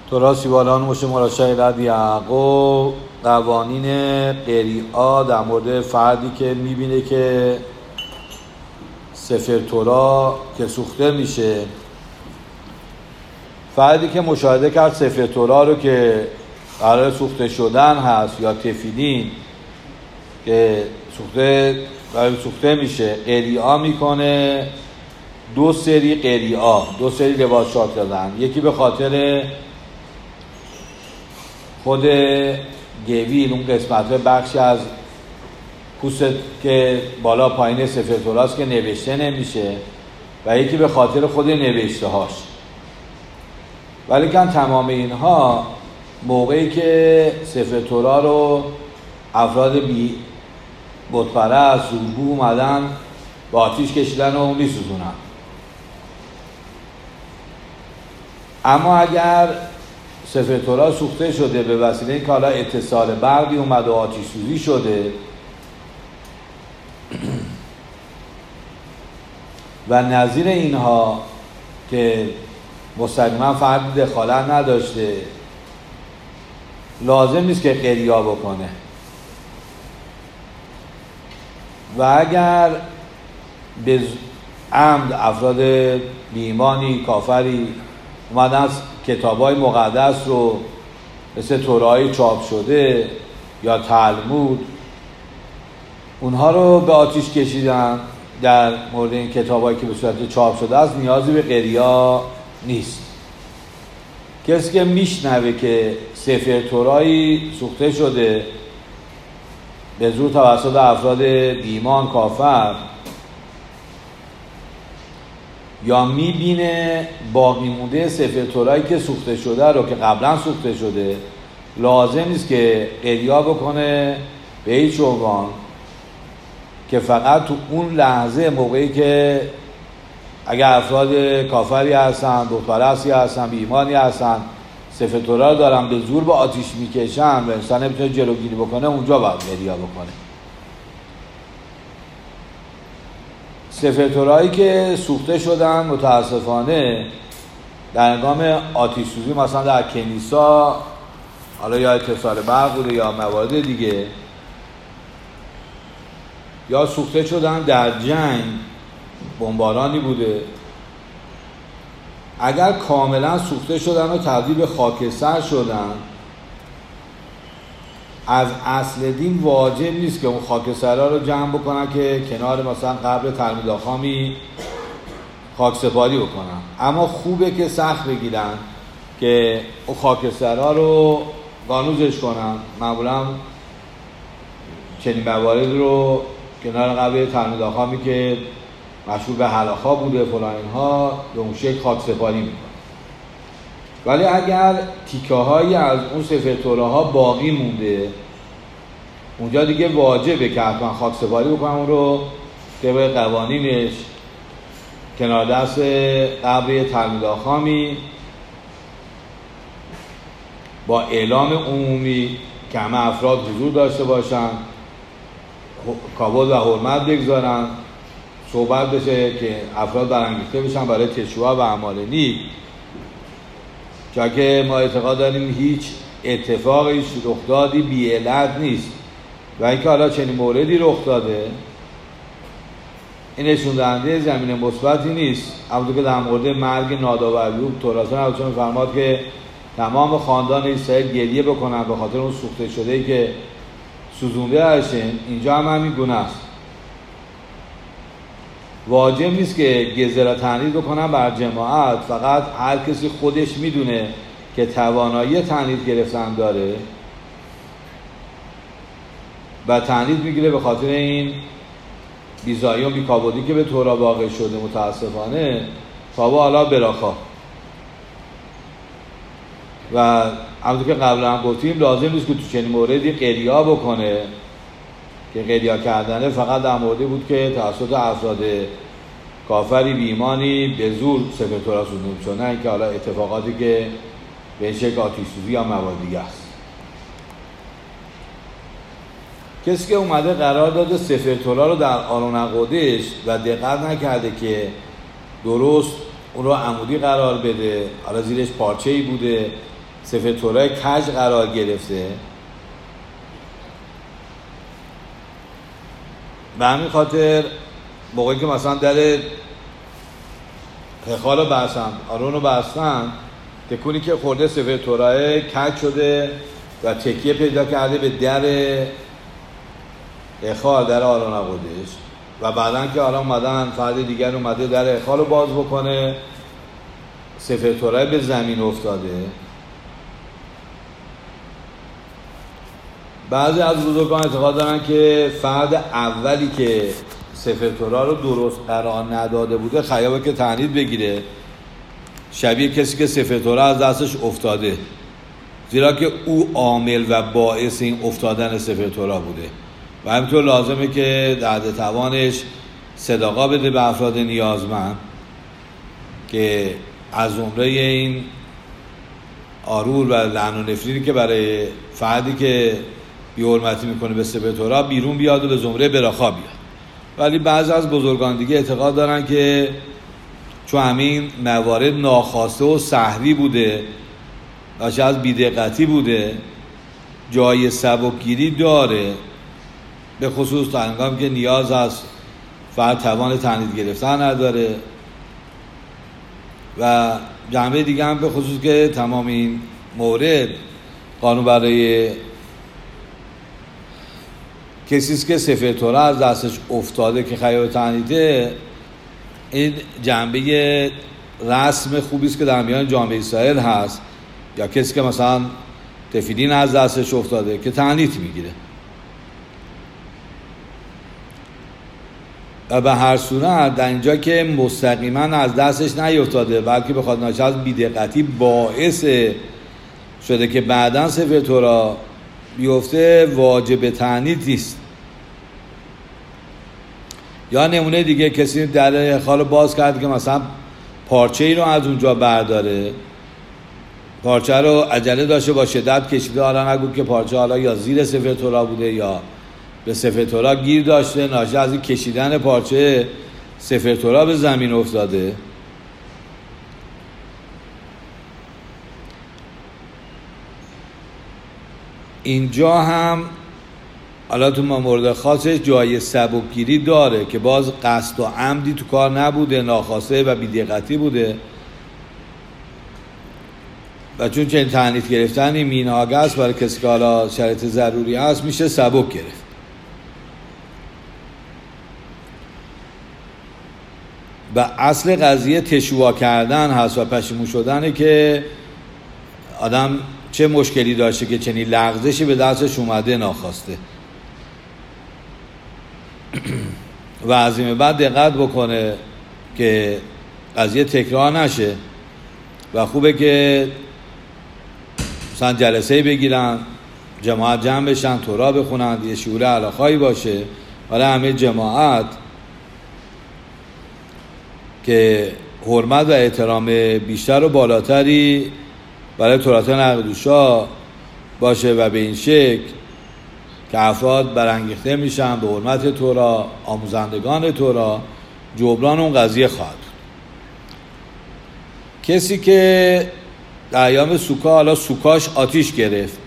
تورا سیبالان مشه مراشای رد یعقوب قوانین قریعا در مورد فردی که میبینه که سفر تورا که سوخته میشه. فردی که مشاهده کرد سفر تورا رو که قرار سوخته شدن هست یا تفیلین که سوخته میشه، قریعا میکنه. دو سری قریعا، دو سری لباسشات دادن. یکی به خاطر خود گویل، اون قسمت بخشی از پوست که بالا پایین سفر توراست که نوشته نمیشه، و یکی به خاطر خود نوشته هاش. ولی که تمام اینها موقعی که سفر تورا رو افراد بتپرست زورگو اومدن با آتیش کشیدن و میسوزونن. اما اگر سفر تورا سوخته شده به وسیله اینکه حالا اتصال برقی اومد و آتش سوزی شده و نظیر اینها که مستقیما فرد دخالت نداشته، لازم نیست که قریا بکنه. و اگر به عمد افراد بی‌ایمانی کافری اومدن از کتابای مقدس رو مثل تورای چاپ شده یا تلمود اونها رو به آتیش کشیدن در مورد این کتابایی که به صورت چاپ شده است، نیازی به قریا نیست. کسی که میشنوه که سفر تورایی سوخته شده به زور توسط افراد بی‌ایمان کافر، یا میبینه باقی مونده سفر تورایی که سوخته شده رو که قبلا سوخته شده، لازم نیست که قریا بکنه به هیچ عنوان، که فقط تو اون لحظه موقعی که اگر افراد کافری هستن، بتپرستی هستن، بی‌ایمانی هستن، سفر تورا رو دارن به زور به آتیش میکشن و انسان نمیتونه جلوگیری بکنه، اونجا باید قریا بکنه. سفر تورایی که سوخته شدن متاسفانه در هنگام آتش سوزی، مثلا در کنیسا، حالا یا اتصال برق بوده یا موارد دیگه، یا سوخته شدن در جنگ، بمبارانی بوده، اگر کاملا سوخته شدن و تبدیل به خاکستر شدن، از اصل دین واجب نیست که اون خاکسترها رو جمع بکنن که کنار مثلا قبر تلمید آخامی خاک سپاری بکنن. اما خوبه که سخت بگیرن که اون خاکسترها رو قانوزش کنن. معمولا چنین موارد رو کنار قبر تلمید آخامی که مشهور به هلاخا بوده فلان اینها به اون شکل خاک سپاری میکنن. ولی اگر تیکه هایی از اون سفر توراها باقی مونده، اونجا دیگه واجبه که حتما خاک سپاری بکنم اون رو طبق قوانینش کنار دست قبر تلمید آخامی با اعلام عمومی که همه افراد حضور داشته باشن، کابود و حرمت بگذارن، صحبت بشه که افراد برانگیخته بشن برای تشییع و اعمال نیک، چون که ما اعتقاد داریم هیچ اتفاقی رخ دادی بی علت نیست و اینکه حالا چنین موردی رخ داده این نشون دهنده زمین مثبتی نیست. همونطور که در مورد مرگ ناداب و ایوب توراتون چون فرماد که تمام خاندان اسرائیل گریه بکنن به خاطر اون سوخته شده‌ای که سوزونده هستن، اینجا هم همین گونه است. واجب نیست که گزره تعنید بکنن بر جماعت، فقط هر کسی خودش میدونه که توانایی تعنید گرفتن داره و تعنید میگیره به خاطر این بیزایی و بیکابودی که به تورا واقع شده. متاسفانه تابا حالا براخا و همونطور که قبلا هم گفتیم لازم نیست که تو چنین موردی قریا بکنه، که قریا کردنه فقط در موردی بود که توسط افراد کافری بی‌ایمانی به زور سفر تورا سوزونده شد، نه اینکه حالا اتفاقاتی که به شکل آتش سوزی یا مواد دیگه است. کسی که اومده قرار داده سفر تورا رو در آرون عقودش و دقت نکرده که درست اون رو عمودی قرار بده، حالا زیرش پارچه‌ای بوده، سفر تورای کج قرار گرفته. به همین خاطر موقعی که مثلا در هخال رو بستن، آرون رو بستن، تکونی که خورده سفر تورای کج شده و تکیه پیدا کرده به در هخال، در آرون قدس، و بعدن که حالا اومدن فرد دیگر اومده در هخال رو باز بکنه، سفر تورای به زمین افتاده. بعضی از بزرگان اعتقاد دارن که فرد اولی که سفر تورا رو درست قرار نداده بوده خیابه که تعنید بگیره، شبیه کسی که سفر تورا از دستش افتاده، زیرا که او عامل و باعث این افتادن سفر تورا بوده و همینطور لازمه که در حد توانش صداقا بده به افراد نیازمند که از زمره این آرور و لعن و نفرینی که برای فردی که بی‌حرمتی میکنه به سفر تورا بیرون بیاد و به زمره براخا بیاد. ولی بعضی از بزرگان دیگه اعتقاد دارن که چون همین موارد ناخواسته و سهوی بوده و شاید از بی‌دقتی بوده، جای سبکگیری داره، به خصوص تا هنگامی که نیاز از فرد توان تعنید گرفتن نداره. و جنبه دیگه هم به خصوص که تمام این مورد قانون برای کسیست که سفر تورا از دستش افتاده که خیاب تعنیده، این جنبه رسم خوبیست که در میان جامعه اسرائیل هست، یا کسی که مثلا تفیلین از دستش افتاده که تعنیت میگیره. و به هر صورت در اینجا که مستقیما از دستش نیفتاده بلکه بخواد ناشی از بی‌دقتی باعث شده که بعداً سفر تورا بیفته، واجب تعنیت نیست. یا نمونه دیگه کسی در هخال باز کرد که مثلا پارچه ای رو از اونجا برداره، پارچه رو عجله داشته با شدت کشیده، حالا نگو که پارچه حالا یا زیر سفر تورا بوده یا به سفر تورا گیر داشته، ناشی از این کشیدن پارچه سفر تورا به زمین افتاده. اینجا هم حالا تو مورد خاصش جای سبکگیری داره که باز قصد و عمدی تو کار نبوده، ناخواسته و بی‌دقتی بوده و چون چنین تعنیت گرفتن این مینهاگه است برای کسی که حالا شرط ضروری هست، میشه سبک گرفت. و اصل قضیه تشویع کردن هست و پشیمون شدنه که آدم چه مشکلی داشته که چنین لغزشی به دستش اومده ناخواسته و از این بعد دقت بکنه که قضیه تکرار نشه. و خوبه که مثلا جلسه بگیرن، جماعت جمع بشن، تورا بخونن، یه شعور علاقایی باشه برای همه جماعت که حرمت و احترام بیشتر و بالاتری برای تورات نقدوشا باشه و به این شکل که افراد برانگیخته میشن به حرمت تورا، آموزندگان تورا، جبران اون قضیه خواهد. کسی که در ایام سوکا حالا سوکاش آتیش گرفت،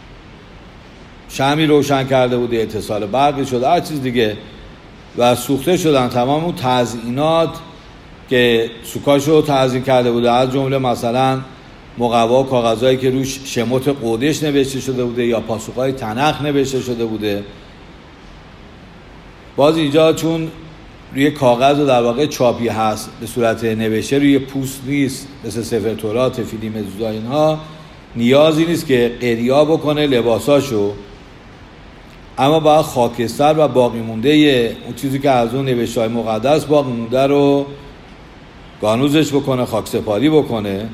شمعی روشن کرده بوده، اتصال برقی شده، هر چیز دیگه و سوخته شدن تمام اون تزیینات که سوکاشو تزیین کرده بوده، از جمله مثلا مقوا و کاغذایی که روش شموت قودش نوشته شده بوده یا پاسخهای تنخ نوشته شده بوده. باز اینجا چون روی کاغذ و در واقع چاپی هست به صورت نوشته، روی پوست نیست مثل سفر تورا، تفیلی، مزوزا، اینها نیازی نیست که قریا بکنه لباساشو، اما باید خاکستر و باقی مونده اون چیزی که از اون نوشته‌های مقدس باقی مونده رو گانوزش بکنه، خاکسپاری بکنه.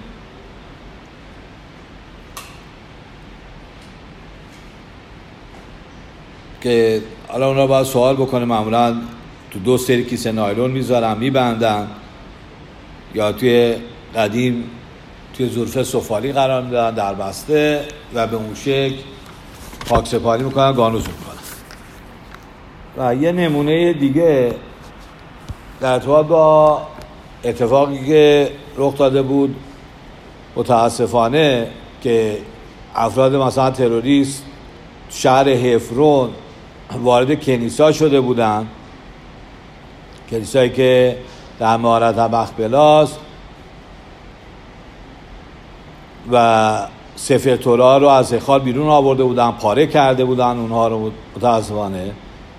که حالا اونا باید سوال بکنه، معمولا تو 2 سری کیسه نایلون میذارن میبندن یا توی قدیم توی ظرف سفالی قرار میدن در بسته و به اون شکل خاکسپاری میکنن، گانوز میکنن. و یه نمونه دیگه در ارتباط با اتفاقی که رخ داده بود متاسفانه که افراد مثلا تروریست شهر حفرون وارد کنیسا شده بودن، کلیسایی که در مهارت مخبلاست، و سفر تورا رو از هیکل بیرون آورده بودن، پاره کرده بودن اونها رو. متاسفانه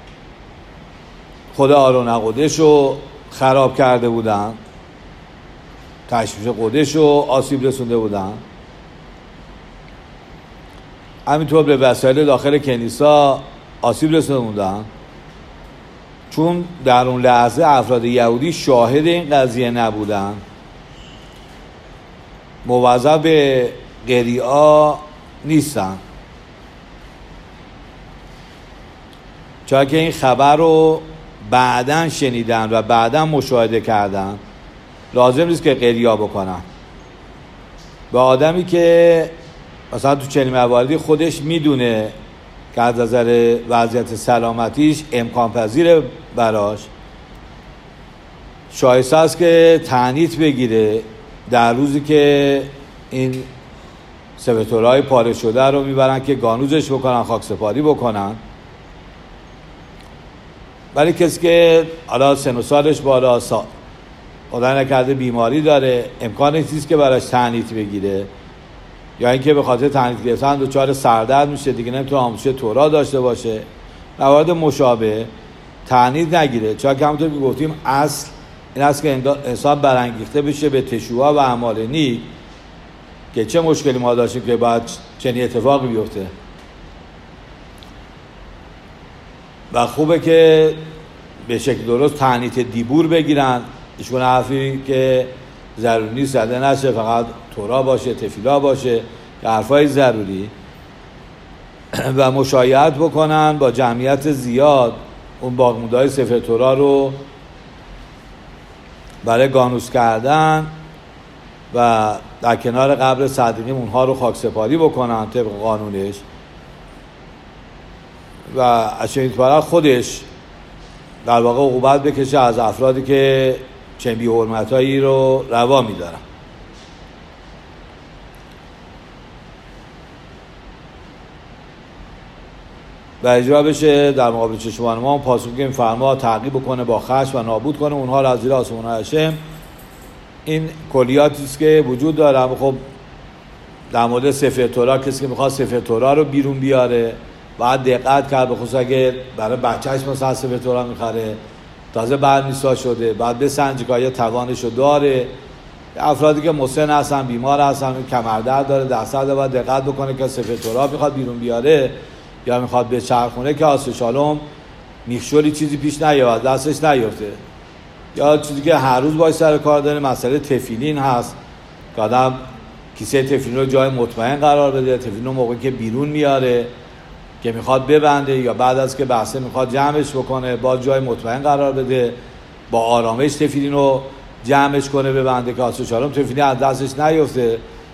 خود آرون قدش رو خراب کرده بودن، تشویش قدش رو آسیب رسونده بودن. همینطور به وسایل داخل کنیسا آسیب رسونده بودن، چون در اون لحظه افراد یهودی شاهد این قضیه نبودن، موظف به قریعه نیستن، چون که این خبر رو بعداً شنیدن و بعداً مشاهده کردن، لازم نیست که قریعه بکنن. به آدمی که مثلا تو چنین مواردی خودش میدونه که از نظر وضعیت سلامتیش امکان پذیره براش، شایسته است که تعنیت بگیره در روزی که این سفر تورای پاره شده رو میبرن که گانوزش بکنن، خاکسپاری بکنن. ولی کسی که حالا سن و سالش بالا، خدا نکرده بیماری داره، امکانش نیست که براش تعنیت بگیره، یا اینکه به خاطر تعنیت گرفتن دچار سردرد میشه، دیگه نمیتونه آموزش تورا داشته باشه، موارد مشابه تعنیت نگیره. چون که همونطور که گفتیم اصل این است که انسان برانگیخته بشه به تشوع و اعمال نیک، که چه مشکلی ما داشتیم که باید چنین اتفاقی بیفته. و خوبه که به شکل درست تعنیت دیبور بگیرن، ایشون حرفی که ضروری نیست زده نشه، فقط تورا باشه، تفیلا باشه، حرفای ضروری، و مشایعت بکنن با جمعیت زیاد اون باقیمونده‌های سفر تورا رو برای گانوس کردن و در کنار قبر صدیقیم اونها رو خاکسپاری بکنن طبق قانونش، و از این طرف خودش در واقع عقوبت بکشه از افرادی که چنین بی‌حرمتایی رو روا می‌دارن. و اجرا بشه در مقابل چشمان ما، پاسخی که می‌فرما تعقیب بکنه با خشم و نابود کنه اونها را از زیر آسمان‌های هشم. این کلیاتی است که وجود داره. خب در مورد سفر تورا، کسی که میخواد سفر تورا رو بیرون بیاره باید دقت کرد، به خصوص اگه برای بچه‌اش مثلا سفر تورا میخره، تازه برنیسا شده، بعد بسنجه که آیا توانشو داره. افرادی که مسن هستن، بیمار هستن، کمردرد داره، دست‌درد، باید دقت بکنه که سفر تورا میخواد بیرون بیاره یا میخواد به چرخونه که آسه شالوم میخشولی چیزی پیش نیاد، دستش نیفته. یا چیزی که هر روز باید سر کار داره، مسئله تفیلین هست که آدم کیسه تفیلین رو جای مطمئن قرار بده، تفیلین رو موقعی که بیرون میاره که میخواد ببنده یا بعد از که بحثه میخواد جمعش بکنه با جای مطمئن قرار بده، با آرامش تفیلین رو جمعش کنه ببنده که آسه شالوم تفیلین از دستش نیفته.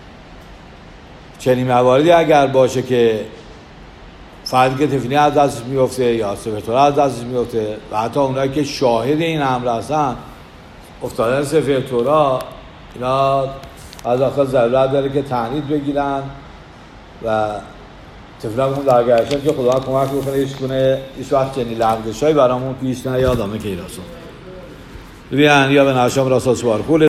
چنین مواردی اگر باشه که فردی که تفیلین از دستش میفته یا سفر تورا از دستش میفته، و حتی اونایی که شاهد این امر هستن افتادن سفر تورا، اینا از آخر ضرورت داره که تعنیت بگیرن و تفیلین بهمون درگرشن که خدا کمک بکنه ایش وقت چنین لغزشایی برامون پیش نیاد. آمه که ایراسون ببین یا به نشام راستاش بارکول